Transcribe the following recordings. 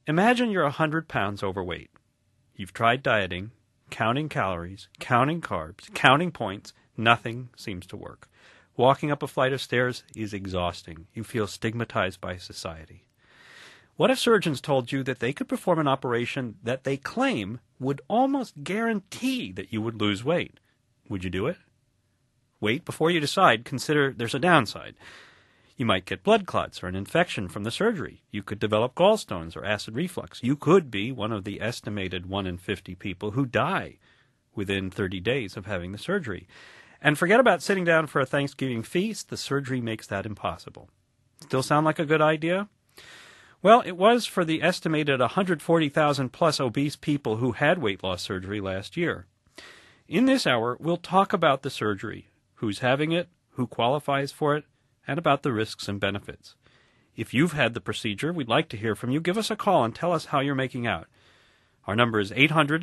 Imagine you're 100 pounds overweight. You've tried dieting, counting calories, counting carbs, counting points. Nothing seems to work. Walking up a flight of stairs is exhausting. You feel stigmatized by society. What if surgeons told you that they could perform an operation that they claim would almost guarantee that you would lose weight? Would you do it? Wait, before you decide, consider there's a downside. You might get blood clots or an infection from the surgery. You could develop gallstones or acid reflux. You could be one of the estimated 1 in 50 people who die within 30 days of having the surgery. And forget about sitting down for a Thanksgiving feast. The surgery makes that impossible. Still sound like a good idea? Well, it was for the estimated 140,000 plus obese people who had weight loss surgery last year. In this hour, we'll talk about the surgery, who's having it, who qualifies for it, and about the risks and benefits. If you've had the procedure, we'd like to hear from you. Give us a call and tell us how you're making out. Our number is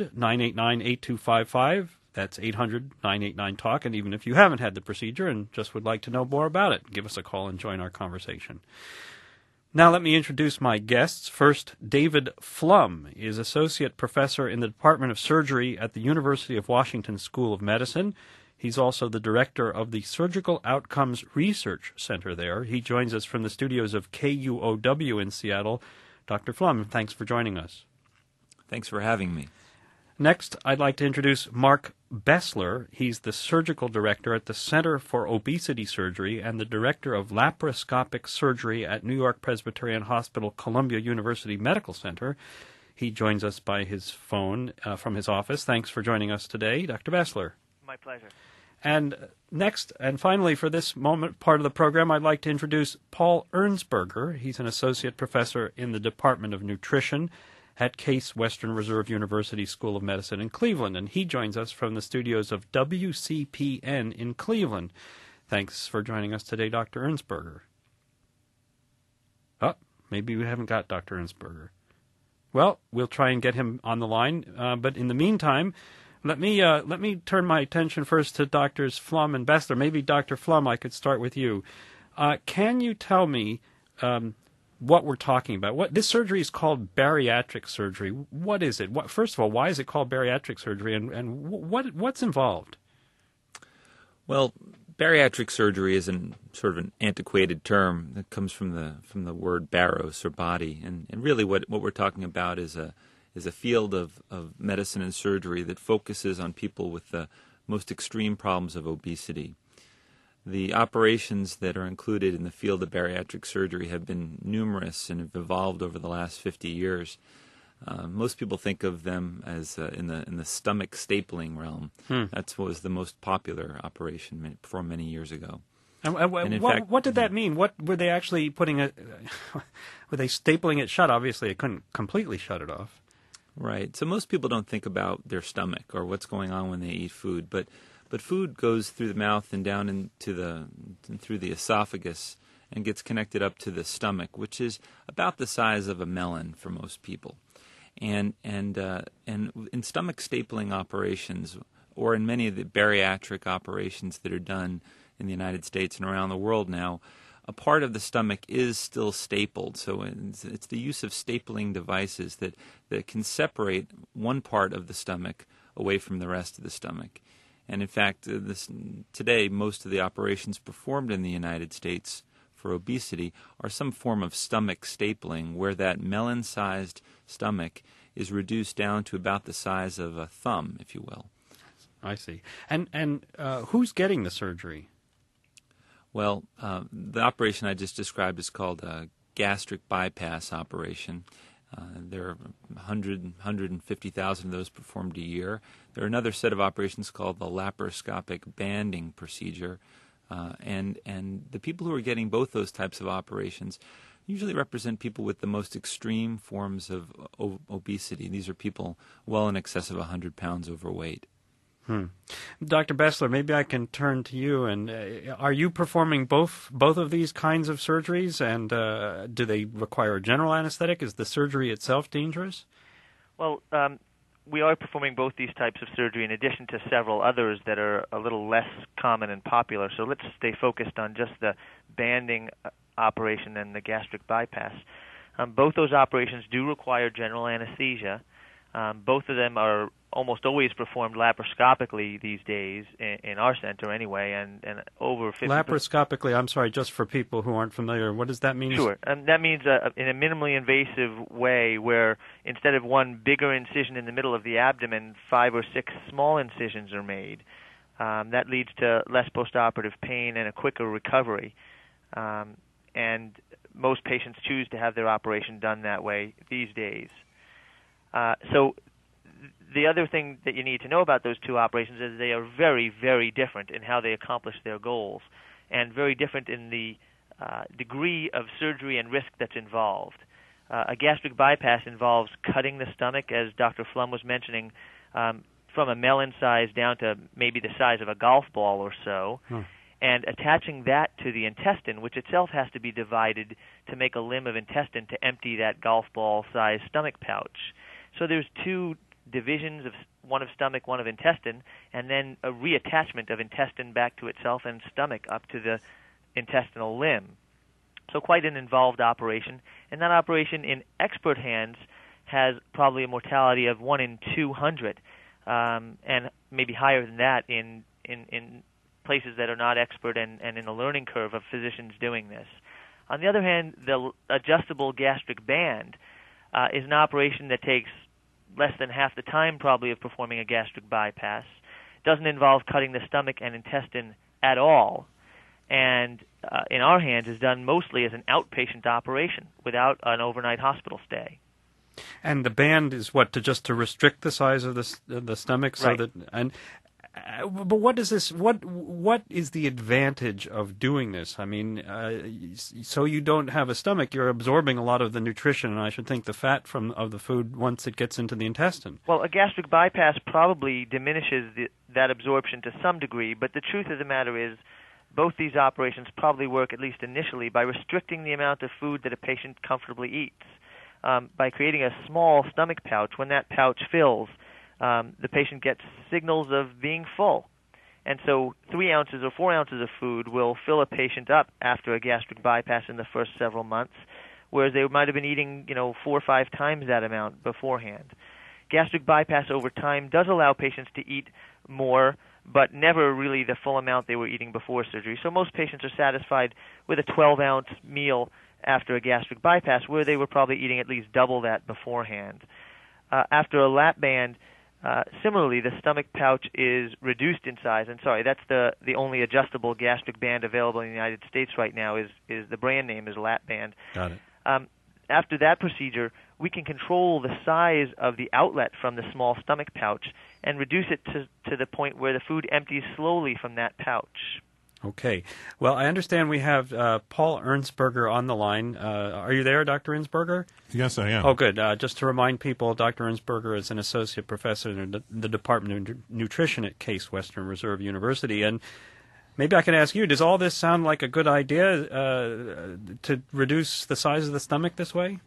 800-989-8255. That's 800-989-TALK. And even if you haven't had the procedure and just would like to know more about it, give us a call and join our conversation. Now let me introduce my guests. First, David Flum is Associate Professor in the Department of Surgery at the University of Washington School of Medicine. He's also the Director of the Surgical Outcomes Research Center there. He joins us from the studios of KUOW in Seattle. Dr. Flum, thanks for joining us. Thanks for having me. Next, I'd like to introduce Mark Bessler. He's the Surgical Director at the Center for Obesity Surgery and the Director of Laparoscopic Surgery at New York Presbyterian Hospital Columbia University Medical Center. He joins us by his phone from his office. Thanks for joining us today, Dr. Bessler. My pleasure. And next, and finally for this moment, part of the program, I'd like to introduce Paul Ernsberger. He's an Associate Professor in the Department of Nutrition at Case Western Reserve University School of Medicine in Cleveland, and he joins us from the studios of WCPN in Cleveland. Thanks for joining us today, Dr. Ernsberger. Oh, maybe we haven't got Dr. Ernsberger. Well, we'll try and get him on the line, but in the meantime, let me turn my attention first to Drs. Flum and Bessler. Maybe, Dr. Flum, I could start with you. Can you tell me what we're talking about? This surgery is called bariatric surgery. What is it? First of all, why is it called bariatric surgery, and what's involved? Well, bariatric surgery is sort of an antiquated term that comes from the word baros, or body, and really what we're talking about is a field of medicine and surgery that focuses on people with the most extreme problems of obesity. The operations that are included in the field of bariatric surgery have been numerous and have evolved over the last 50 years. Most people think of them as in the stomach stapling realm. That's what was the most popular operation performed many years ago. And in fact, what did that mean? What were they actually putting were they stapling it shut? Obviously, it couldn't completely shut it off. Right. So most people don't think about their stomach or what's going on when they eat food, but food goes through the mouth and down through the esophagus and gets connected up to the stomach, which is about the size of a melon for most people. And in stomach stapling operations, or in many of the bariatric operations that are done in the United States and around the world now, a part of the stomach is still stapled. So it's the use of stapling devices that can separate one part of the stomach away from the rest of the stomach. And in fact, today, most of the operations performed in the United States for obesity are some form of stomach stapling, where that melon-sized stomach is reduced down to about the size of a thumb, if you will. I see. And who's getting the surgery? Well, the operation I just described is called a gastric bypass operation. There are 150,000 of those performed a year. There are another set of operations called the laparoscopic banding procedure. And the people who are getting both those types of operations usually represent people with the most extreme forms of obesity. These are people well in excess of 100 pounds overweight. Dr. Bessler, maybe I can turn to you. And are you performing both of these kinds of surgeries? And do they require a general anesthetic? Is the surgery itself dangerous? Well, we are performing both these types of surgery in addition to several others that are a little less common and popular. So let's stay focused on just the banding operation and the gastric bypass. Both those operations do require general anesthesia. Both of them are almost always performed laparoscopically these days, in our center anyway, and over 50%. Laparoscopically, I'm sorry, just for people who aren't familiar, what does that mean? Sure. That means in a minimally invasive way where instead of one bigger incision in the middle of the abdomen, 5 or 6 small incisions are made. That leads to less postoperative pain and a quicker recovery. And most patients choose to have their operation done that way these days. So the other thing that you need to know about those two operations is they are very, very different in how they accomplish their goals, and very different in the degree of surgery and risk that's involved. A gastric bypass involves cutting the stomach, as Dr. Flum was mentioning, from a melon size down to maybe the size of a golf ball or so, and attaching that to the intestine, which itself has to be divided to make a limb of intestine to empty that golf ball-sized stomach pouch. So there's two divisions, of one of stomach, one of intestine, and then a reattachment of intestine back to itself and stomach up to the intestinal limb. So quite an involved operation, and that operation in expert hands has probably a mortality of 1 in 200, and maybe higher than that in places that are not expert and in the learning curve of physicians doing this. On the other hand, the adjustable gastric band is an operation that takes less than half the time probably of performing a gastric bypass, doesn't involve cutting the stomach and intestine at all, and in our hands is done mostly as an outpatient operation without an overnight hospital stay. And the band is what, to restrict the size of the stomach, so right. that but what is this? What is the advantage of doing this? I mean, so you don't have a stomach, you're absorbing a lot of the nutrition, and I should think the fat of the food once it gets into the intestine. Well, a gastric bypass probably diminishes that absorption to some degree, but the truth of the matter is both these operations probably work, at least initially, by restricting the amount of food that a patient comfortably eats. By creating a small stomach pouch, when that pouch fills, the patient gets signals of being full. And so 3 ounces or 4 ounces of food will fill a patient up after a gastric bypass in the first several months, whereas they might have been eating 4 or 5 times that amount beforehand. Gastric bypass over time does allow patients to eat more, but never really the full amount they were eating before surgery. So most patients are satisfied with a 12-ounce meal after a gastric bypass, where they were probably eating at least double that beforehand. After a lap band, similarly, the stomach pouch is reduced in size. And sorry, that's the only adjustable gastric band available in the United States right now. Is the brand name is lap band. Got it. After that procedure, we can control the size of the outlet from the small stomach pouch and reduce it to the point where the food empties slowly from that pouch. Okay. Well, I understand we have Paul Ernsberger on the line. Are you there, Dr. Ernsberger? Yes, I am. Oh, good. Just to remind people, Dr. Ernsberger is an associate professor in the Department of Nutrition at Case Western Reserve University. And maybe I can ask you, does all this sound like a good idea to reduce the size of the stomach this way?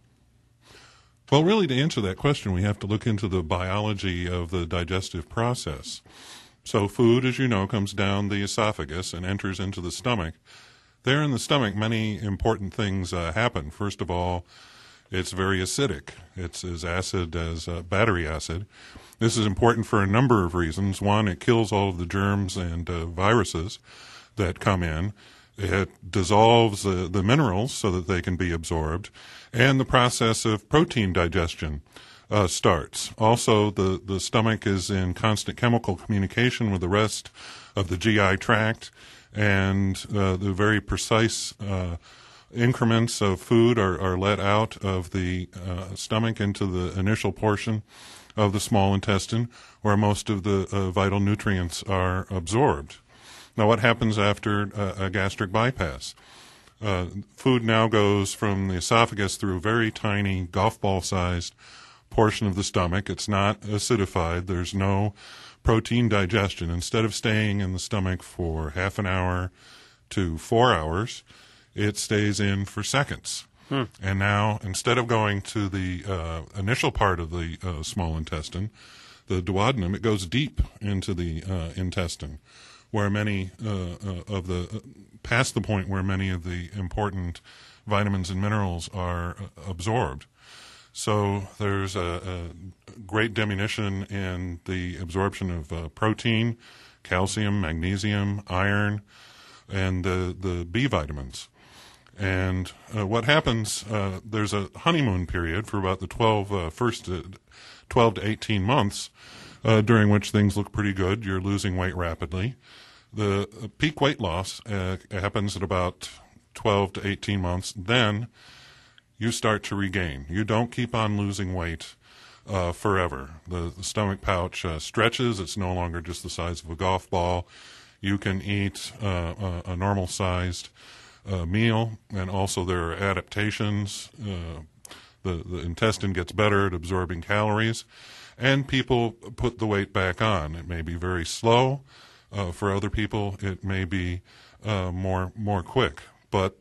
Well, really, to answer that question, we have to look into the biology of the digestive process. So food, as you know, comes down the esophagus and enters into the stomach. There in the stomach, many important things happen. First of all, it's very acidic. It's as acid as battery acid. This is important for a number of reasons. One, it kills all of the germs and viruses that come in. It dissolves the minerals so that they can be absorbed. And the process of protein digestion starts. Also, the stomach is in constant chemical communication with the rest of the GI tract, and the very precise increments of food are let out of the stomach into the initial portion of the small intestine, where most of the vital nutrients are absorbed. Now, what happens after a gastric bypass? Food now goes from the esophagus through a very tiny golf ball-sized portion of the stomach. It's not acidified. There's no protein digestion. Instead of staying in the stomach for half an hour to 4 hours, it stays in for seconds. And now, instead of going to the initial part of the small intestine, the duodenum, it goes deep into the intestine, where many past the point where many of the important vitamins and minerals are absorbed. So there's a great diminution in the absorption of protein, calcium, magnesium, iron, and the B vitamins. And what happens, there's a honeymoon period for about the first 12 to 18 months, during which things look pretty good. You're losing weight rapidly. The peak weight loss happens at about 12 to 18 months. Then you start to regain. You don't keep on losing weight forever. The stomach pouch stretches. It's no longer just the size of a golf ball. You can eat a normal-sized meal, and also there are adaptations. The intestine gets better at absorbing calories, and people put the weight back on. It may be very slow. For other people, it may be more quick. But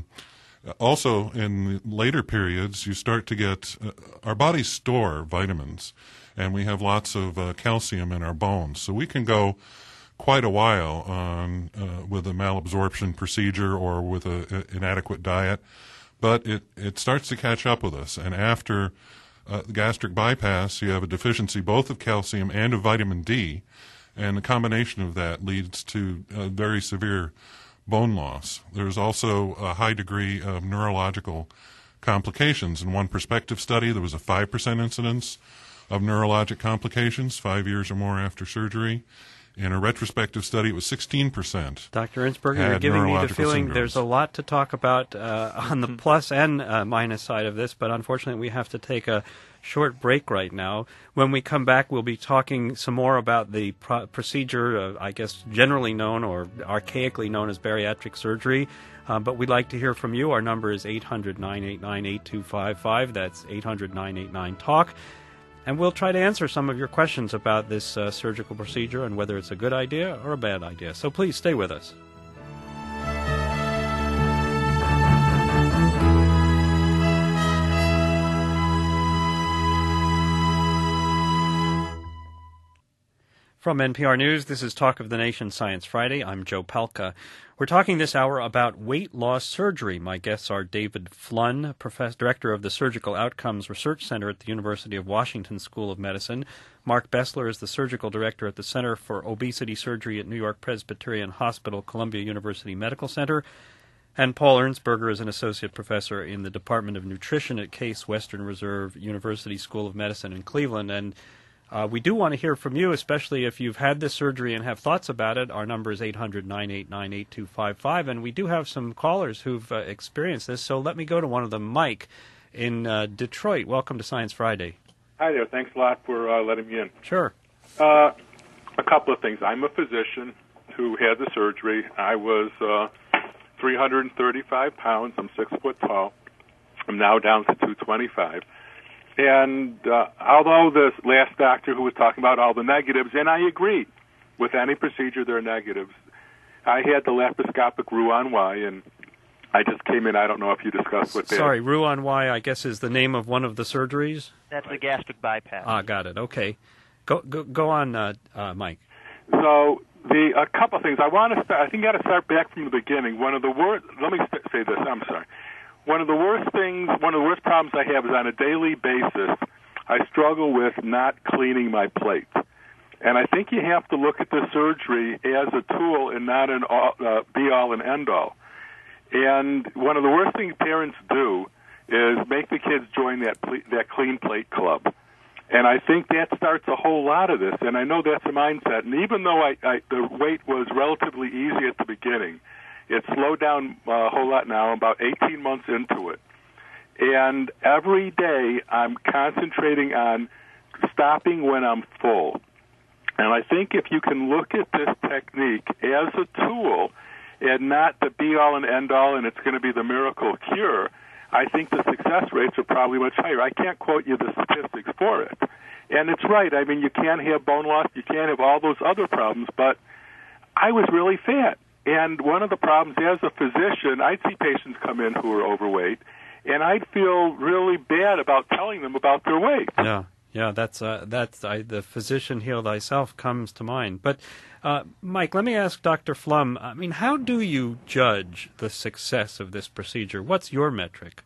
also in later periods, you start to get our bodies store vitamins, and we have lots of calcium in our bones. So we can go quite a while on with a malabsorption procedure or with an inadequate diet, but it starts to catch up with us. And after the gastric bypass, you have a deficiency both of calcium and of vitamin D, and the combination of that leads to very severe bone loss. There's also a high degree of neurological complications. In one prospective study, there was a 5% incidence of neurologic complications 5 years or more after surgery. In a retrospective study, it was 16%. Dr. Innsberger, you're giving me the feeling there's a lot to talk about on the plus and minus side of this, but unfortunately we have to take a short break right now. When we come back, we'll be talking some more about the procedure, I guess generally known or archaically known as bariatric surgery. But we'd like to hear from you. Our number is 800-989-8255. That's 800-989-TALK. And we'll try to answer some of your questions about this surgical procedure and whether it's a good idea or a bad idea. So please stay with us. From NPR News, this is Talk of the Nation Science Friday. I'm Joe Palca. We're talking this hour about weight loss surgery. My guests are David Flunn, Director of the Surgical Outcomes Research Center at the University of Washington School of Medicine. Mark Bessler is the Surgical Director at the Center for Obesity Surgery at New York Presbyterian Hospital, Columbia University Medical Center. And Paul Ernsberger is an Associate Professor in the Department of Nutrition at Case Western Reserve University School of Medicine in Cleveland. And we do want to hear from you, especially if you've had this surgery and have thoughts about it. Our number is 800-989-8255, and we do have some callers who've experienced this. So let me go to one of them, Mike in Detroit. Welcome to Science Friday. Hi there. Thanks a lot for letting me in. Sure. A couple of things. I'm a physician who had the surgery. I was 335 pounds. I'm 6 foot tall. I'm now down to 225. And although the last doctor who was talking about all the negatives, and I agree, with any procedure there are negatives. I had the laparoscopic Roux-en-Y, and I just came in. I don't know if you discussed what that. Sorry, Roux-en-Y, I guess, is the name of one of the surgeries? That's the gastric bypass. Ah, got it. Okay. Go on, Mike. So a couple of things. I want to start. I think I got to start back from the beginning. One of the worst. Let me say this. I'm sorry. One of the worst problems I have is on a daily basis, I struggle with not cleaning my plate. And I think you have to look at this surgery as a tool and not an be-all and end-all. And one of the worst things parents do is make the kids join that clean plate club. And I think that starts a whole lot of this. And I know that's a mindset. And even though the weight was relatively easy at the beginning, it's slowed down a whole lot now, about 18 months into it. And every day I'm concentrating on stopping when I'm full. And I think if you can look at this technique as a tool and not the be-all and end-all and it's going to be the miracle cure, I think the success rates are probably much higher. I can't quote you the statistics for it. And it's right. I mean, you can't have bone loss. You can't have all those other problems. But I was really fat. And one of the problems, as a physician, I'd see patients come in who are overweight, and I'd feel really bad about telling them about their weight. Yeah. Yeah, the physician heal thyself comes to mind. But Mike, let me ask Dr. Flum. I mean, how do you judge the success of this procedure? What's your metric?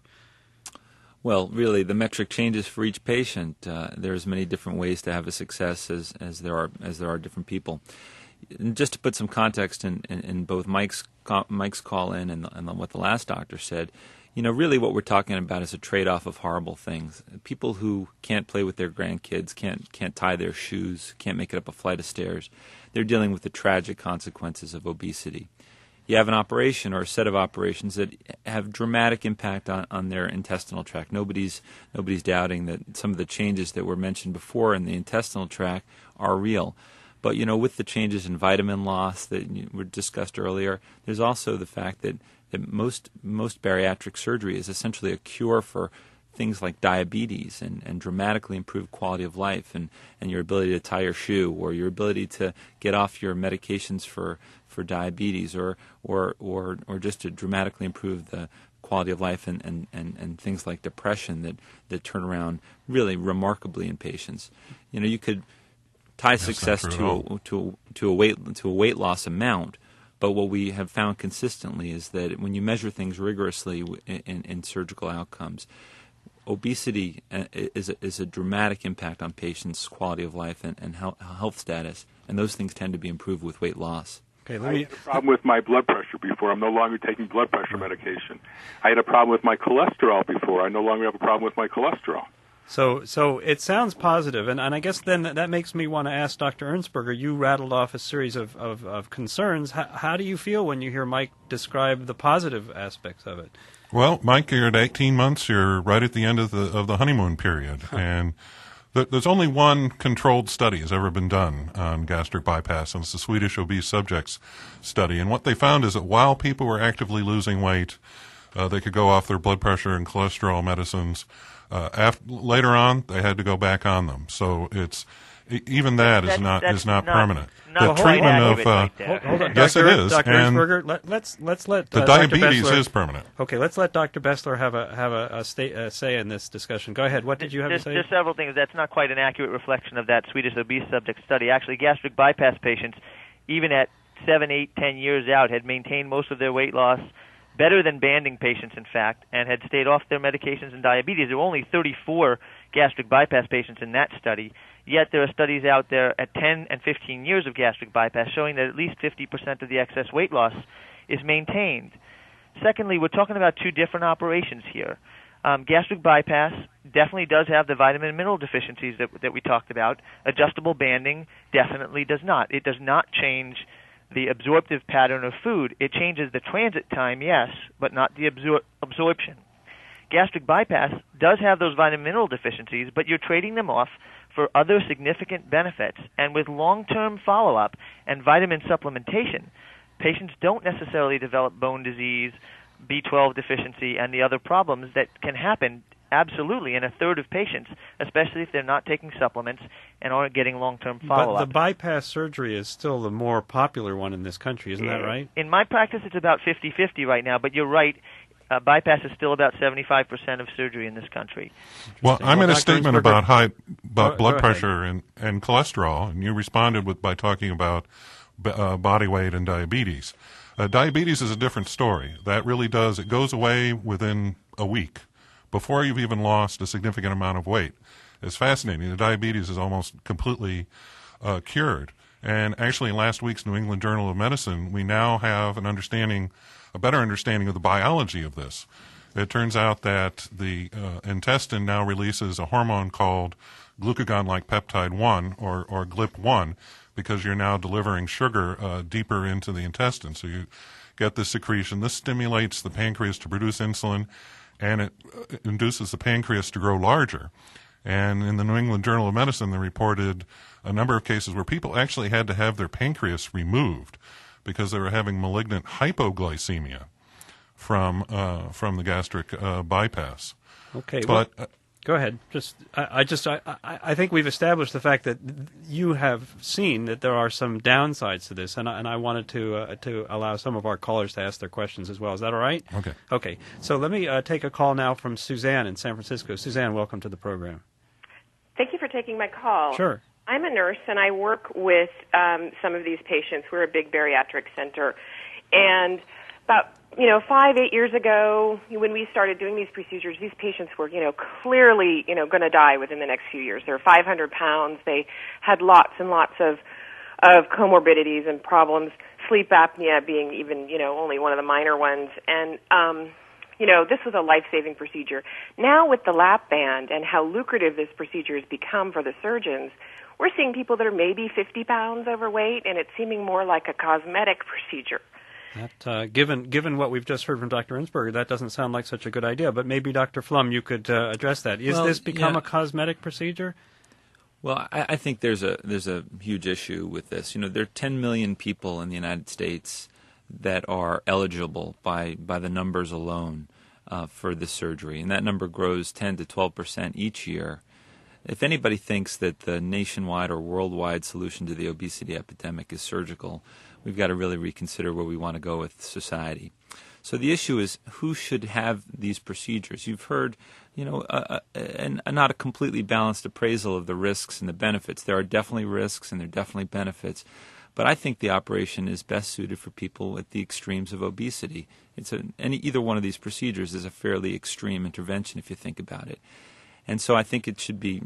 Well, really, the metric changes for each patient. There's many different ways to have a success, as there are different people. And just to put some context in both Mike's call in and what the last doctor said, really what we're talking about is a trade-off of horrible things. People who can't play with their grandkids, can't tie their shoes, can't make it up a flight of stairs, they're dealing with the tragic consequences of obesity. You have an operation or a set of operations that have dramatic impact on their intestinal tract. Nobody's doubting that some of the changes that were mentioned before in the intestinal tract are real. But, with the changes in vitamin loss that were discussed earlier, there's also the fact that most bariatric surgery is essentially a cure for things like diabetes and dramatically improved quality of life and your ability to tie your shoe or your ability to get off your medications for diabetes or just to dramatically improve the quality of life and things like depression that turn around really remarkably in patients. You could tie success to a weight loss amount, but what we have found consistently is that when you measure things rigorously in surgical outcomes, obesity is a dramatic impact on patients' quality of life and health status, and those things tend to be improved with weight loss. I had a problem with my blood pressure before. I'm no longer taking blood pressure medication. I had a problem with my cholesterol before. I no longer have a problem with my cholesterol. So it sounds positive, and I guess then that makes me want to ask Dr. Ernsberger. You rattled off a series of concerns. How do you feel when you hear Mike describe the positive aspects of it? Well, Mike, you're at 18 months. You're right at the end of the honeymoon period, and there's only one controlled study has ever been done on gastric bypass, and it's the Swedish obese subjects study. And what they found is that while people were actively losing weight, they could go off their blood pressure and cholesterol medicines. Later on, they had to go back on them. So it's even that is not permanent. The treatment of hold on, yes, Dr. it is. Dr. And Ernsberger, let's let the diabetes is permanent. Okay, let's let Dr. Bessler have a say in this discussion. Go ahead. What did you have to say? There's several things. That's not quite an accurate reflection of that Swedish obese subject study. Actually, gastric bypass patients, even at 7, 8, 10 years out, had maintained most of their weight loss better than banding patients, in fact, and had stayed off their medications and diabetes. There were only 34 gastric bypass patients in that study, yet there are studies out there at 10 and 15 years of gastric bypass showing that at least 50% of the excess weight loss is maintained. Secondly, we're talking about two different operations here. Gastric bypass definitely does have the vitamin and mineral deficiencies that we talked about. Adjustable banding definitely does not. It does not change the absorptive pattern of food. It changes the transit time, yes, but not the absorption. Gastric bypass does have those vitamin mineral deficiencies, but you're trading them off for other significant benefits. And with long-term follow-up and vitamin supplementation, patients don't necessarily develop bone disease, B12 deficiency, and the other problems that can happen absolutely in a third of patients, especially if they're not taking supplements and aren't getting long-term follow-up. But the bypass surgery is still the more popular one in this country, isn't that right? In my practice, it's about 50-50 right now, but you're right. Bypass is still about 75% of surgery in this country. Well, I made a statement about blood pressure and cholesterol, and you responded by talking about body weight and diabetes. Diabetes is a different story. That really does. It goes away within a week before you've even lost a significant amount of weight. It's fascinating. The diabetes is almost completely cured. And actually, in last week's New England Journal of Medicine, we now have a better understanding of the biology of this. It turns out that the intestine now releases a hormone called glucagon-like peptide 1, or GLP-1, because you're now delivering sugar deeper into the intestine. So you get this secretion. This stimulates the pancreas to produce insulin, and it induces the pancreas to grow larger. And in the New England Journal of Medicine, they reported a number of cases where people actually had to have their pancreas removed because they were having malignant hypoglycemia from the gastric bypass. Okay, but go ahead. I think we've established the fact that you have seen that there are some downsides to this, and I wanted to allow some of our callers to ask their questions as well. Is that all right? Okay. Okay. So let me take a call now from Suzanne in San Francisco. Suzanne, welcome to the program. Thank you for taking my call. Sure. I'm a nurse, and I work with some of these patients. We're a big bariatric center. And about, 5-8 years ago, when we started doing these procedures, these patients were, clearly, going to die within the next few years. They were 500 pounds. They had lots and lots of comorbidities and problems, sleep apnea being even, only one of the minor ones. And, this was a life-saving procedure. Now with the lap band and how lucrative this procedure has become for the surgeons, we're seeing people that are maybe 50 pounds overweight, and it's seeming more like a cosmetic procedure. That, given what we've just heard from Dr. Enzberger, that doesn't sound like such a good idea. But maybe, Dr. Flum, you could address that. Is this become a cosmetic procedure? Well, I think there's a huge issue with this. There are 10 million people in the United States that are eligible by the numbers alone for this surgery, and that number grows 10 to 12% each year. If anybody thinks that the nationwide or worldwide solution to the obesity epidemic is surgical, we've got to really reconsider where we want to go with society. So the issue is who should have these procedures. You've heard, not a completely balanced appraisal of the risks and the benefits. There are definitely risks and there are definitely benefits. But I think the operation is best suited for people at the extremes of obesity. Either one of these procedures is a fairly extreme intervention if you think about it. And so I think it should be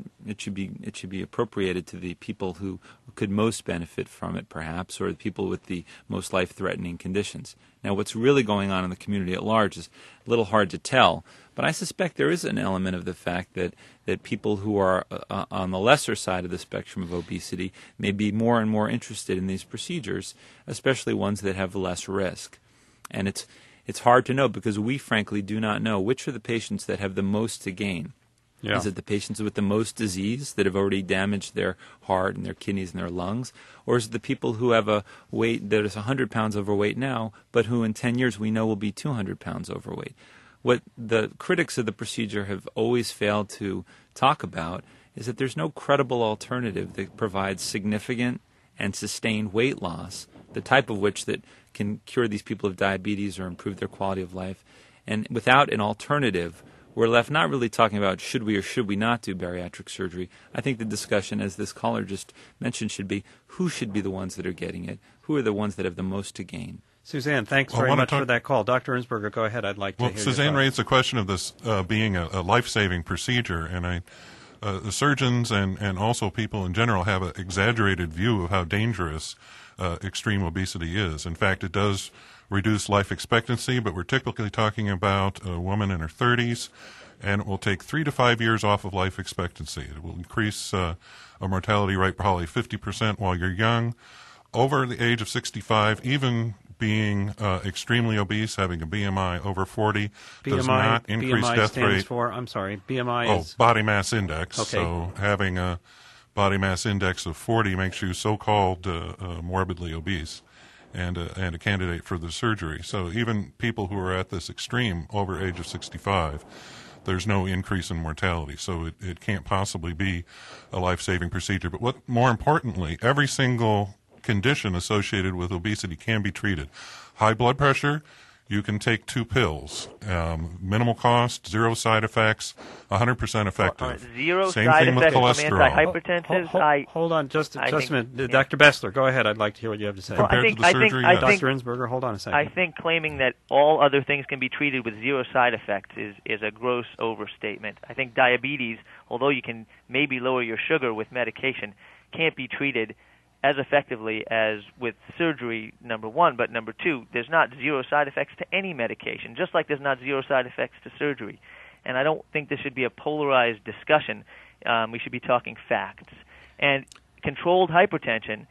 appropriated to the people who could most benefit from it, perhaps, or the people with the most life-threatening conditions. Now, what's really going on in the community at large is a little hard to tell, but I suspect there is an element of the fact that people who are on the lesser side of the spectrum of obesity may be more and more interested in these procedures, especially ones that have less risk. And it's hard to know because we frankly do not know which are the patients that have the most to gain. Yeah. Is it the patients with the most disease that have already damaged their heart and their kidneys and their lungs? Or is it the people who have a weight that is 100 pounds overweight now, but who in 10 years we know will be 200 pounds overweight? What the critics of the procedure have always failed to talk about is that there's no credible alternative that provides significant and sustained weight loss, the type of which that can cure these people of diabetes or improve their quality of life. And without an alternative, we're left not really talking about should we or should we not do bariatric surgery. I think the discussion, as this caller just mentioned, should be who should be the ones that are getting it, who are the ones that have the most to gain. Suzanne, thanks very much for that call. Dr. Enzberger, go ahead. I'd like to hear Suzanne raised the question of this being a life-saving procedure, and the surgeons and also people in general have an exaggerated view of how dangerous extreme obesity is. In fact, it does reduce life expectancy, but we're typically talking about a woman in her 30s, and it will take 3 to 5 years off of life expectancy. It will increase a mortality rate probably 50% while you're young. Over the age of 65, even being extremely obese, having a BMI over 40, does not increase BMI death stands rate. For, I'm sorry, BMI is... body mass index. Okay. So having a body mass index of 40 makes you so-called morbidly obese and a candidate for the surgery. So even people who are at this extreme over age of 65, there's no increase in mortality. So it can't possibly be a life-saving procedure. But what more importantly, every single condition associated with obesity can be treated. High blood pressure, you can take 2 pills. Minimal cost, 0 side effects, 100% effective. Zero Same side thing with effects from cholesterol. antihypertensives. Hold on just a minute. Yeah. Dr. Bessler, go ahead. I'd like to hear what you have to say. Compared to the surgery, yes. Dr. Enzberger, hold on a second. I think claiming that all other things can be treated with 0 side effects is a gross overstatement. I think diabetes, although you can maybe lower your sugar with medication, can't be treated as effectively as with surgery, number one. But number two, there's not 0 side effects to any medication, just like there's not 0 side effects to surgery. And I don't think this should be a polarized discussion. We should be talking facts. And controlled hypertension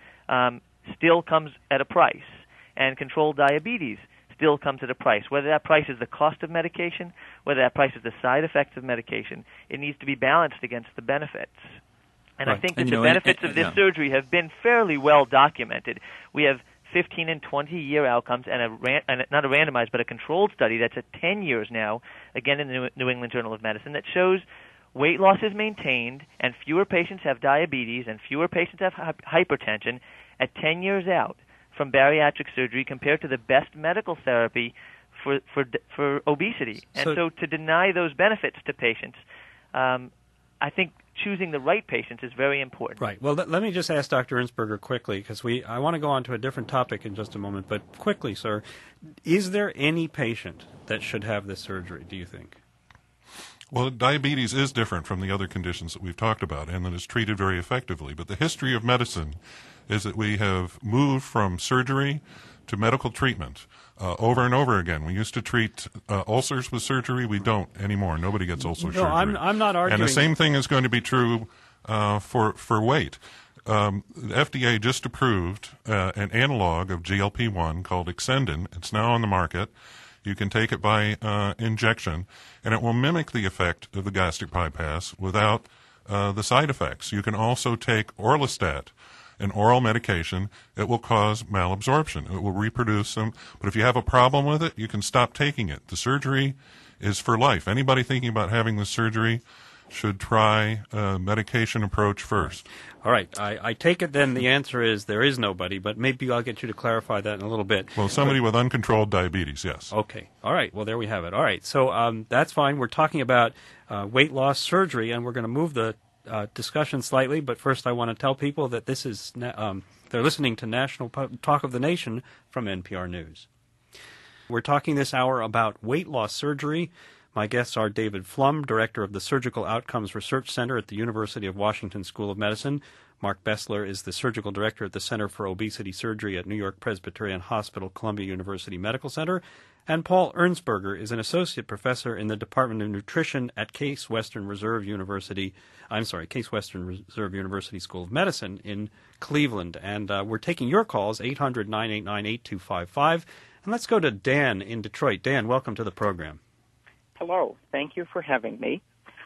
still comes at a price, and controlled diabetes still comes at a price. Whether that price is the cost of medication, whether that price is the side effects of medication, it needs to be balanced against the benefits. And right. I think that the benefits of this surgery have been fairly well documented. We have 15 and 20-year outcomes and not a randomized, but a controlled study that's at 10 years now, again in the New England Journal of Medicine, that shows weight loss is maintained and fewer patients have diabetes and fewer patients have hypertension at 10 years out from bariatric surgery compared to the best medical therapy for obesity. And so to deny those benefits to patients, I think choosing the right patients is very important. Right. Well, let me just ask Dr. Ernsberger quickly, because I want to go on to a different topic in just a moment. But quickly, sir, is there any patient that should have this surgery, do you think? Well, diabetes is different from the other conditions that we've talked about, and that is treated very effectively. But the history of medicine is that we have moved from surgery to medical treatment over and over again. We used to treat ulcers with surgery. We don't anymore. Nobody gets ulcer surgery. I'm not arguing. And the same thing is going to be true for weight. The FDA just approved an analog of GLP-1 called Exendin. It's now on the market. You can take it by injection, and it will mimic the effect of the gastric bypass without the side effects. You can also take Orlistat, an oral medication. It will cause malabsorption. It will reproduce them. But if you have a problem with it, you can stop taking it. The surgery is for life. Anybody thinking about having the surgery should try a medication approach first. All right. I take it then the answer is there is nobody, but maybe I'll get you to clarify that in a little bit. Well, somebody with uncontrolled diabetes, yes. Okay. All right. Well, there we have it. All right. So that's fine. We're talking about weight loss surgery, and we're going to move the discussion slightly. But first, I want to tell people that this is they're listening to National Talk of the Nation from NPR News. We're talking this hour about weight loss surgery. My guests are David Flum, Director of the Surgical Outcomes Research Center at the University of Washington School of Medicine. Mark Bessler is the Surgical Director at the Center for Obesity Surgery at New York Presbyterian Hospital, Columbia University Medical Center. And Paul Ernsberger is an Associate Professor in the Department of Nutrition at Case Western Reserve University School of Medicine in Cleveland. And we're taking your calls, 800-989-8255. And let's go to Dan in Detroit. Dan, welcome to the program. Hello. Thank you for having me.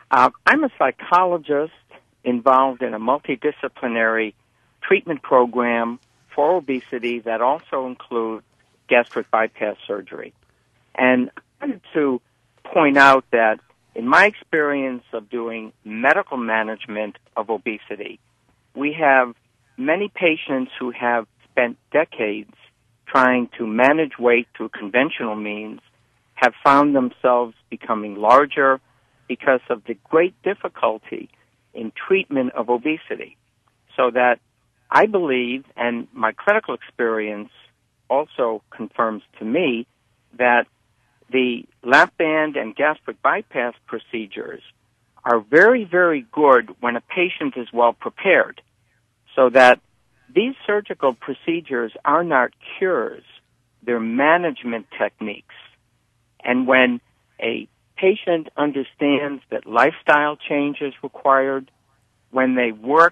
I'm a psychologist involved in a multidisciplinary treatment program for obesity that also includes gastric bypass surgery. And I wanted to point out that in my experience of doing medical management of obesity, we have many patients who have spent decades trying to manage weight through conventional means, have found themselves becoming larger because of the great difficulty in treatment of obesity. So that I believe, and my clinical experience also confirms to me, that the lap band and gastric bypass procedures are very, very good when a patient is well prepared. So that these surgical procedures are not cures, they're management techniques. And when a patient understands that lifestyle change is required, when they work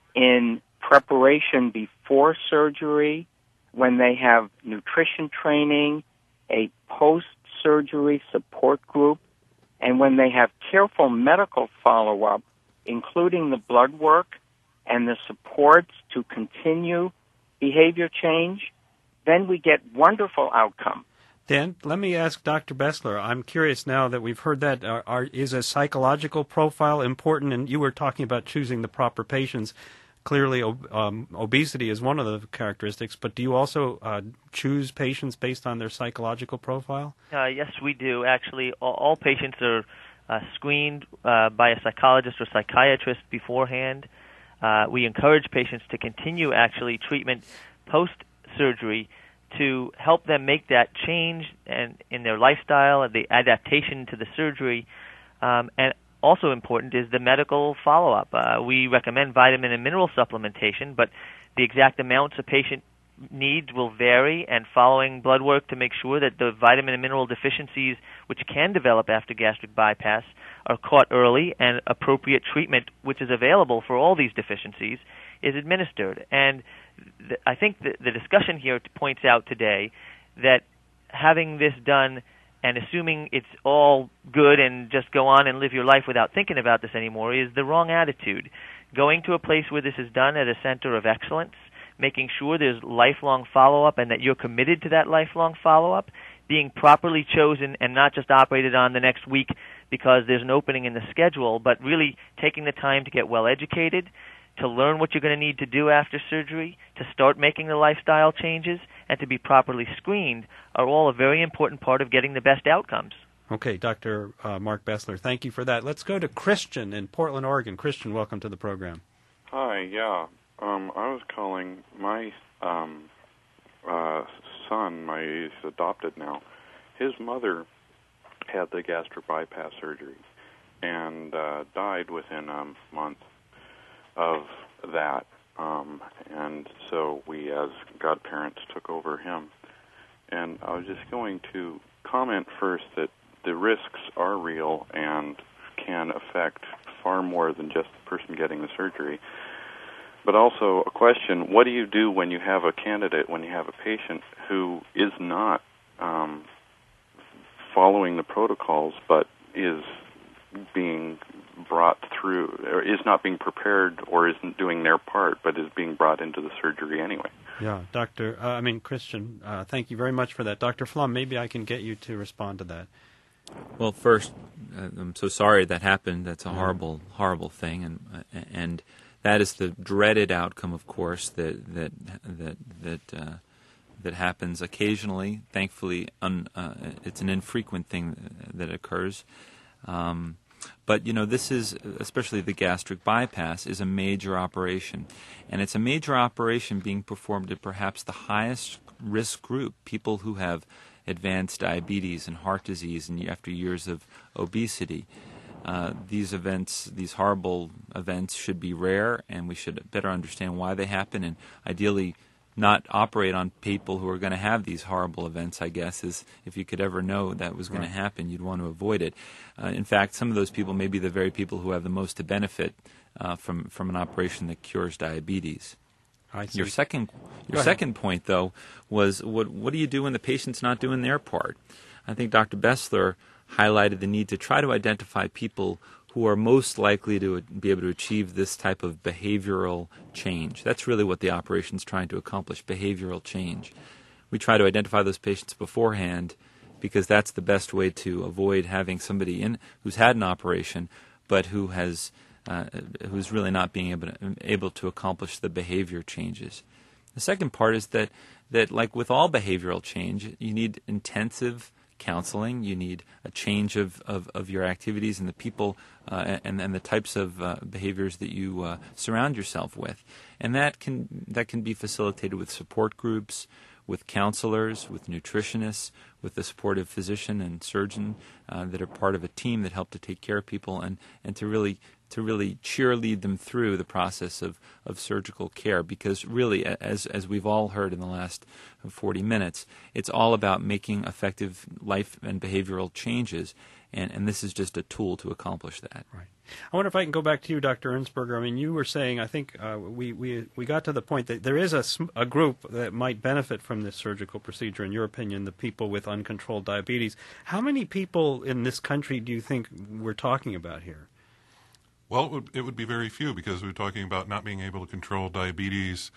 in preparation before surgery, when they have nutrition training, a post-surgery support group, and when they have careful medical follow-up, including the blood work and the supports to continue behavior change, then we get wonderful outcome. Dan, let me ask Dr. Bessler. I'm curious now that we've heard that. Is a psychological profile important? And you were talking about choosing the proper patients. Clearly, obesity is one of the characteristics, but do you also choose patients based on their psychological profile? Yes, we do. Actually, all patients are screened by a psychologist or psychiatrist beforehand. We encourage patients to continue, actually, treatment post-surgery to help them make that change and in their lifestyle and the adaptation to the surgery. And also important is the medical follow-up. We recommend vitamin and mineral supplementation, but the exact amounts a patient needs will vary, and following blood work to make sure that the vitamin and mineral deficiencies which can develop after gastric bypass are caught early, and appropriate treatment, which is available for all these deficiencies, is administered. And I think the discussion here points out today that having this done and assuming it's all good and just go on and live your life without thinking about this anymore is the wrong attitude. Going to a place where this is done at a center of excellence, making sure there's lifelong follow-up and that you're committed to that lifelong follow-up, being properly chosen and not just operated on the next week because there's an opening in the schedule, but really taking the time to get well educated, to learn what you're going to need to do after surgery, to start making the lifestyle changes, and to be properly screened are all a very important part of getting the best outcomes. Okay, Dr. Mark Bessler, thank you for that. Let's go to Christian in Portland, Oregon. Christian, welcome to the program. Hi, yeah. I was calling my son, he's adopted now. His mother had the gastric bypass surgery and died within a month of that. And so we, as godparents, took over him. And I was just going to comment first that the risks are real and can affect far more than just the person getting the surgery. But also a question, what do you do when you have a candidate, when you have a patient who is not following the protocols but is being brought through, or is not being prepared or isn't doing their part but is being brought into the surgery anyway? Yeah, Christian, thank you very much for that. Dr. Flum, maybe I can get you to respond to that. Well, first, I'm so sorry that happened. That's a horrible, horrible thing, and that is the dreaded outcome, of course, that happens occasionally. Thankfully, it's an infrequent thing that occurs. But, this is, especially the gastric bypass, is a major operation. And it's a major operation being performed at perhaps the highest risk group, people who have advanced diabetes and heart disease and after years of obesity. These horrible events should be rare, and we should better understand why they happen, and ideally not operate on people who are going to have these horrible events, I guess, is if you could ever know that was going to happen, you'd want to avoid it. In fact, some of those people may be the very people who have the most to benefit from an operation that cures diabetes. Your second point, though, was what do you do when the patient's not doing their part? I think Dr. Bessler highlighted the need to try to identify people who are most likely to be able to achieve this type of behavioral change. That's really what the operation is trying to accomplish, behavioral change. We try to identify those patients beforehand because that's the best way to avoid having somebody in who's had an operation but who's really not being able to accomplish the behavior changes. The second part is that like with all behavioral change, you need intensive counseling. You need a change of your activities and the people and the types of behaviors that you surround yourself with, and that can be facilitated with support groups, with counselors, with nutritionists, with the supportive physician and surgeon that are part of a team that help to take care of people and to really cheerlead them through the process of surgical care, because really, as we've all heard in the last 40 minutes, it's all about making effective life and behavioral changes, and this is just a tool to accomplish that. Right. I wonder if I can go back to you, Dr. Ernsberger. I mean, you were saying, I think we got to the point that there is a group that might benefit from this surgical procedure, in your opinion, the people with uncontrolled diabetes. How many people in this country do you think we're talking about here? Well, it would be very few, because we're talking about not being able to control diabetes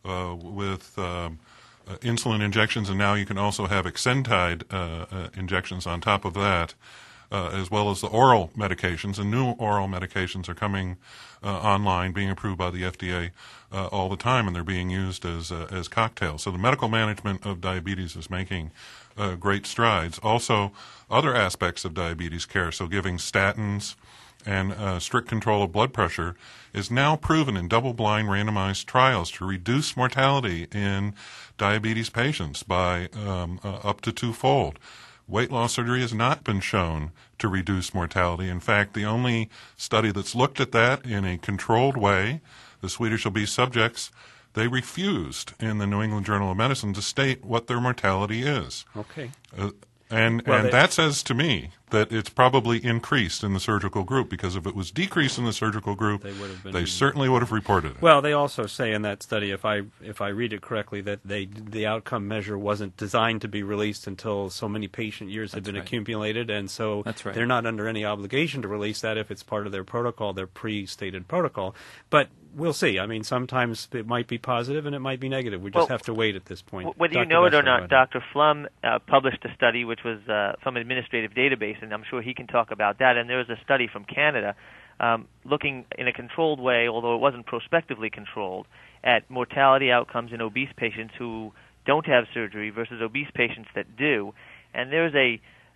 with insulin injections, and now you can also have exentide injections on top of that, as well as the oral medications. And new oral medications are coming online, being approved by the FDA all the time, and they're being used as cocktails. So the medical management of diabetes is making great strides. Also, other aspects of diabetes care, so giving statins and strict control of blood pressure is now proven in double-blind randomized trials to reduce mortality in diabetes patients by up to twofold. Weight loss surgery has not been shown to reduce mortality. In fact, the only study that's looked at that in a controlled way, the Swedish obese subjects, they refused in the New England Journal of Medicine to state what their mortality is. Okay. And that says to me that it's probably increased in the surgical group, because if it was decreased in the surgical group, they certainly would have reported it. Well, they also say in that study, if I read it correctly, that the outcome measure wasn't designed to be released until so many patient years had been accumulated, and so they're not under any obligation to release that if it's part of their protocol, their pre-stated protocol. But we'll see. I mean, sometimes it might be positive and it might be negative. We just have to wait at this point. Whether you know it or not, Dr. Flum published a study which was from an administrative database, and I'm sure he can talk about that. And there was a study from Canada looking in a controlled way, although it wasn't prospectively controlled, at mortality outcomes in obese patients who don't have surgery versus obese patients that do. And there's a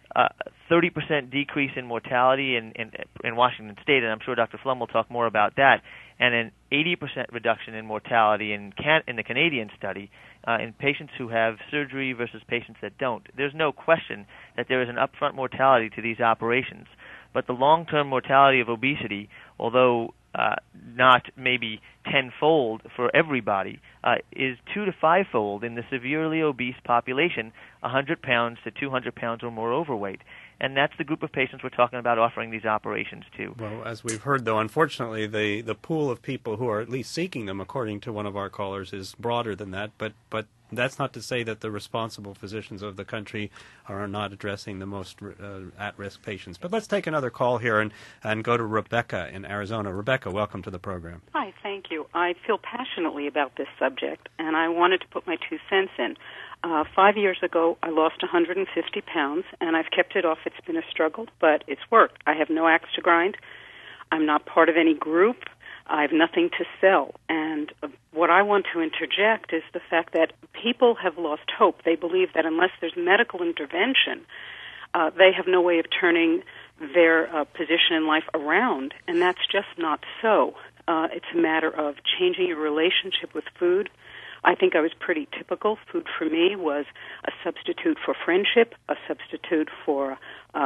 30% decrease in mortality in Washington State, and I'm sure Dr. Flum will talk more about that, and an 80% reduction in mortality in the Canadian study in patients who have surgery versus patients that don't. There's no question that there is an upfront mortality to these operations, but the long-term mortality of obesity, although not maybe tenfold for everybody, is 2 to 5-fold in the severely obese population, 100 pounds to 200 pounds or more overweight. And that's the group of patients we're talking about offering these operations to. Well, as we've heard, though, unfortunately, the pool of people who are at least seeking them, according to one of our callers, is broader than that. But that's not to say that the responsible physicians of the country are not addressing the most at-risk patients. But let's take another call here and go to Rebecca in Arizona. Rebecca, welcome to the program. Hi, thank you. I feel passionately about this subject, and I wanted to put my 2 cents in. 5 years ago, I lost 150 pounds, and I've kept it off. It's been a struggle, but it's worked. I have no axe to grind. I'm not part of any group. I have nothing to sell. And what I want to interject is the fact that people have lost hope. They believe that unless there's medical intervention, they have no way of turning their position in life around, and that's just not so. It's a matter of changing your relationship with food. I think I was pretty typical. Food for me was a substitute for friendship, a substitute for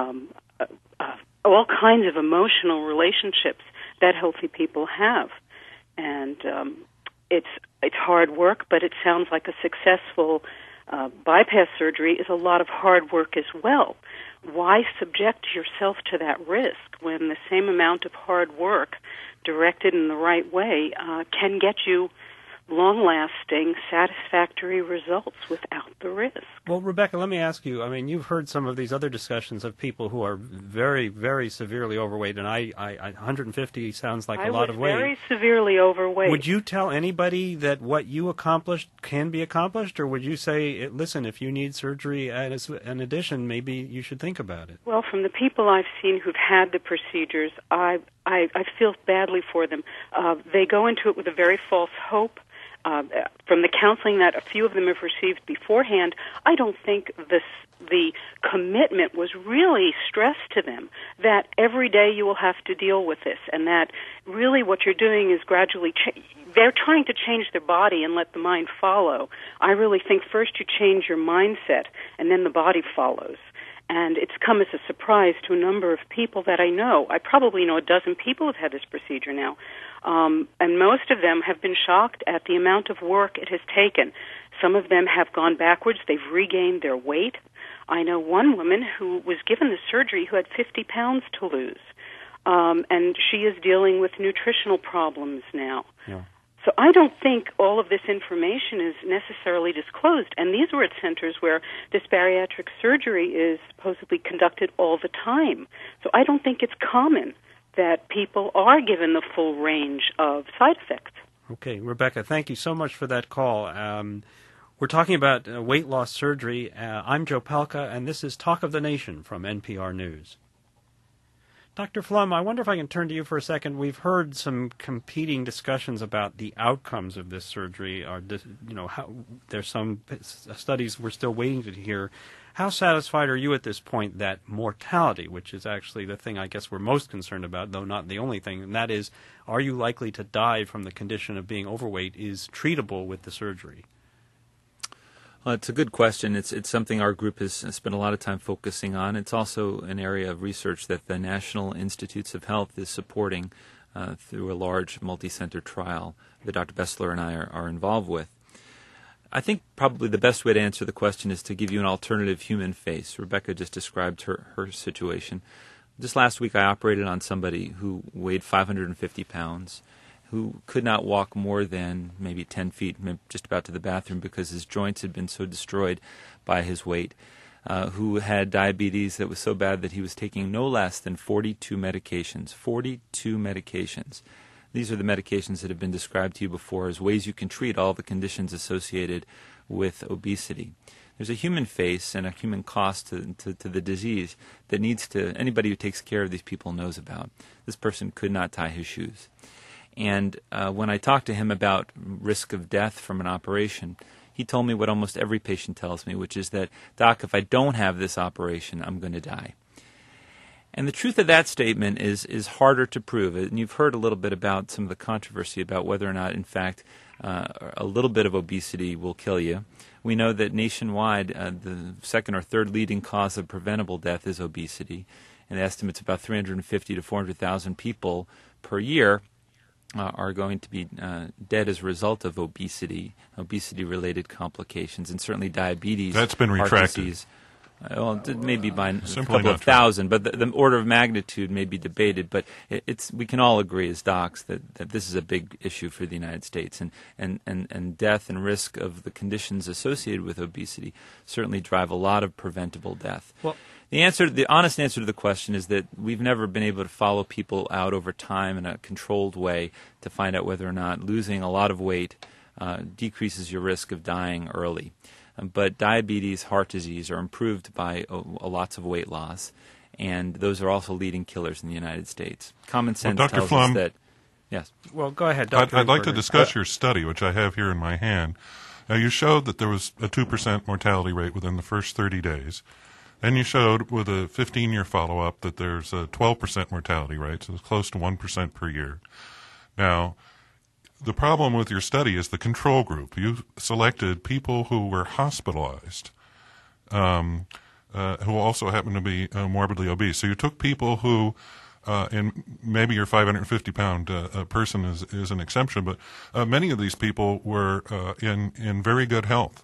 all kinds of emotional relationships that healthy people have. And it's hard work, but it sounds like a successful bypass surgery is a lot of hard work as well. Why subject yourself to that risk when the same amount of hard work directed in the right way can get you long-lasting, satisfactory results without the risk? Well, Rebecca, let me ask you, I mean, you've heard some of these other discussions of people who are very, very severely overweight, and I 150 sounds like a lot of weight. I was very severely overweight. Would you tell anybody that what you accomplished can be accomplished, or would you say, listen, if you need surgery in addition, maybe you should think about it? Well, from the people I've seen who've had the procedures, I feel badly for them. They go into it with a very false hope. From the counseling that a few of them have received beforehand, I don't think the commitment was really stressed to them that every day you will have to deal with this, and that really what you're doing is gradually they're trying to change their body and let the mind follow. I really think first you change your mindset, and then the body follows. And it's come as a surprise to a number of people that I know. I probably know a dozen people who've had this procedure now. And most of them have been shocked at the amount of work it has taken. Some of them have gone backwards. They've regained their weight. I know one woman who was given the surgery who had 50 pounds to lose. And she is dealing with nutritional problems now. Yeah. So I don't think all of this information is necessarily disclosed. And these were at centers where this bariatric surgery is supposedly conducted all the time. So I don't think it's common that people are given the full range of side effects. Okay, Rebecca, thank you so much for that call. We're talking about weight loss surgery. I'm Joe Palca, and this is Talk of the Nation from NPR News. Dr. Flum, I wonder if I can turn to you for a second. We've heard some competing discussions about the outcomes of this surgery. There's some studies we're still waiting to hear. How satisfied are you at this point that mortality, which is actually the thing I guess we're most concerned about, though not the only thing, and that is, are you likely to die from the condition of being overweight, is treatable with the surgery? Well, it's a good question. It's something our group has spent a lot of time focusing on. It's also an area of research that the National Institutes of Health is supporting through a large multi-center trial that Dr. Bessler and I are involved with. I think probably the best way to answer the question is to give you an alternative human face. Rebecca just described her situation. Just last week I operated on somebody who weighed 550 pounds, who could not walk more than maybe 10 feet, just about to the bathroom because his joints had been so destroyed by his weight, who had diabetes that was so bad that he was taking no less than 42 medications. 42 medications. These are the medications that have been described to you before as ways you can treat all the conditions associated with obesity. There's a human face and a human cost to the disease that anybody who takes care of these people knows about. This person could not tie his shoes. And when I talked to him about risk of death from an operation, he told me what almost every patient tells me, which is that, Doc, if I don't have this operation, I'm going to die. And the truth of that statement is harder to prove. And you've heard a little bit about some of the controversy about whether or not, in fact, a little bit of obesity will kill you. We know that nationwide, the second or third leading cause of preventable death is obesity. And the estimate's about 350 to 400,000 people per year are going to be dead as a result of obesity-related complications, and certainly diabetes. That's been retracted. Well, maybe by a Simply couple of not true. thousand, but the order of magnitude may be debated. But we can all agree as docs that this is a big issue for the United States, and death and risk of the conditions associated with obesity certainly drive a lot of preventable death. Well, the honest answer to the question is that we've never been able to follow people out over time in a controlled way to find out whether or not losing a lot of weight decreases your risk of dying early. But diabetes, heart disease are improved by lots of weight loss, and those are also leading killers in the United States. Common sense Dr. tells Flum, us that. Yes. Well, go ahead, Dr. I'd like to Ernstberger. discuss your study, which I have here in my hand. Now, you showed that there was a 2% mortality rate within the first 30 days. Then you showed with a 15-year follow-up that there's a 12% mortality rate, so it's close to 1% per year. Now, the problem with your study is the control group. You selected people who were hospitalized, who also happen to be morbidly obese. So you took people who, and maybe your 550-pound person is an exception, but many of these people were in very good health,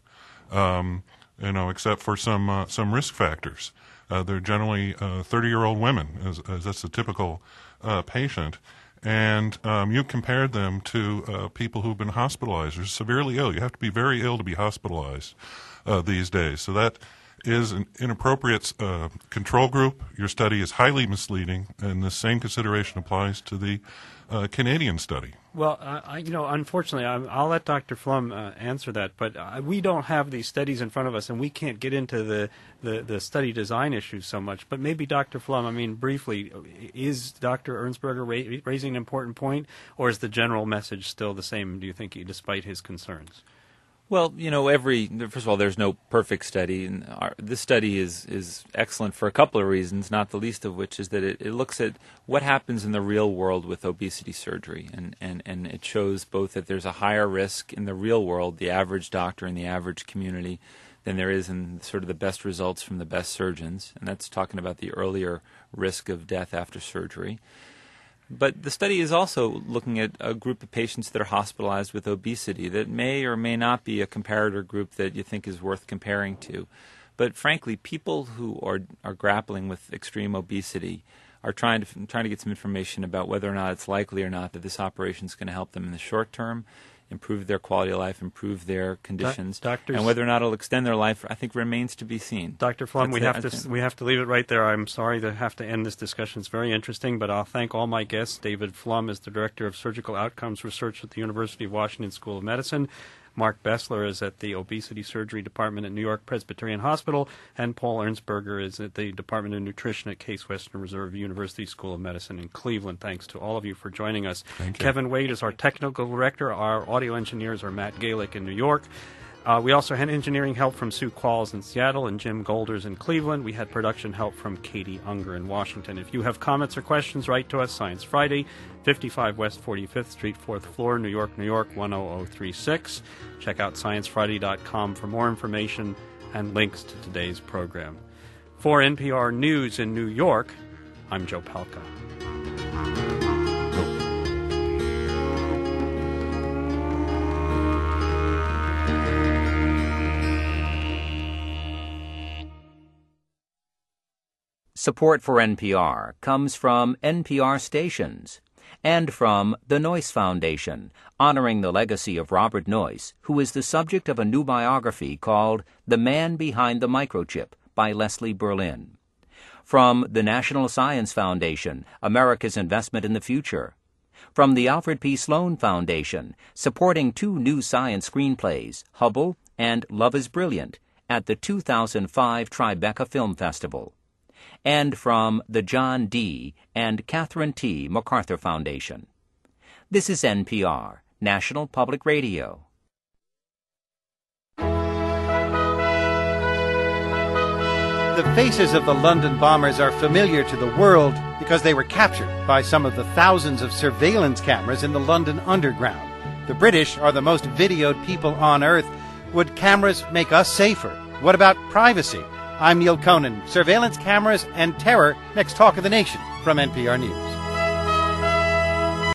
except for some risk factors. They're generally 30-year-old women, as that's the typical patient. And you compared them to people who've been hospitalized or severely ill. You have to be very ill to be hospitalized these days. So that is an inappropriate control group. Your study is highly misleading, and the same consideration applies to the Canadian study. Well, unfortunately, I'll let Dr. Flum answer that, but we don't have these studies in front of us, and we can't get into the study design issues so much. But maybe Dr. Flum, briefly, is Dr. Ernstberger raising an important point, or is the general message still the same, do you think, despite his concerns? Well, first of all, there's no perfect study, and this study is excellent for a couple of reasons, not the least of which is that it looks at what happens in the real world with obesity surgery, and it shows both that there's a higher risk in the real world, the average doctor in the average community, than there is in sort of the best results from the best surgeons, and that's talking about the earlier risk of death after surgery. But the study is also looking at a group of patients that are hospitalized with obesity that may or may not be a comparator group that you think is worth comparing to. But frankly, people who are grappling with extreme obesity are trying to get some information about whether or not it's likely or not that this operation is going to help them in the short term, improve their quality of life, improve their conditions, and whether or not it'll extend their life, I think remains to be seen. Dr. Flum, we have to leave it right there. I'm sorry to have to end this discussion. It's very interesting, but I'll thank all my guests. David Flum is the Director of Surgical Outcomes Research at the University of Washington School of Medicine. Mark Bessler is at the Obesity Surgery Department at New York Presbyterian Hospital, and Paul Ernstberger is at the Department of Nutrition at Case Western Reserve University School of Medicine in Cleveland. Thanks to all of you for joining us. Thank you. Kevin Wade is our technical director. Our audio engineers are Matt Galick in New York. We also had engineering help from Sue Qualls in Seattle and Jim Golders in Cleveland. We had production help from Katie Unger in Washington. If you have comments or questions, write to us, Science Friday, 55 West 45th Street, 4th floor, New York, New York, 10036. Check out sciencefriday.com for more information and links to today's program. For NPR News in New York, I'm Joe Palca. Support for NPR comes from NPR stations and from the Noyce Foundation, honoring the legacy of Robert Noyce, who is the subject of a new biography called The Man Behind the Microchip by Leslie Berlin. From the National Science Foundation, America's Investment in the Future. From the Alfred P. Sloan Foundation, supporting 2 new science screenplays, Hubble and Love is Brilliant, at the 2005 Tribeca Film Festival. And from the John D. and Catherine T. MacArthur Foundation. This is NPR, National Public Radio. The faces of the London bombers are familiar to the world because they were captured by some of the thousands of surveillance cameras in the London Underground. The British are the most videoed people on Earth. Would cameras make us safer? What about privacy? I'm Neil Conan. Surveillance cameras and terror. Next Talk of the Nation from NPR News.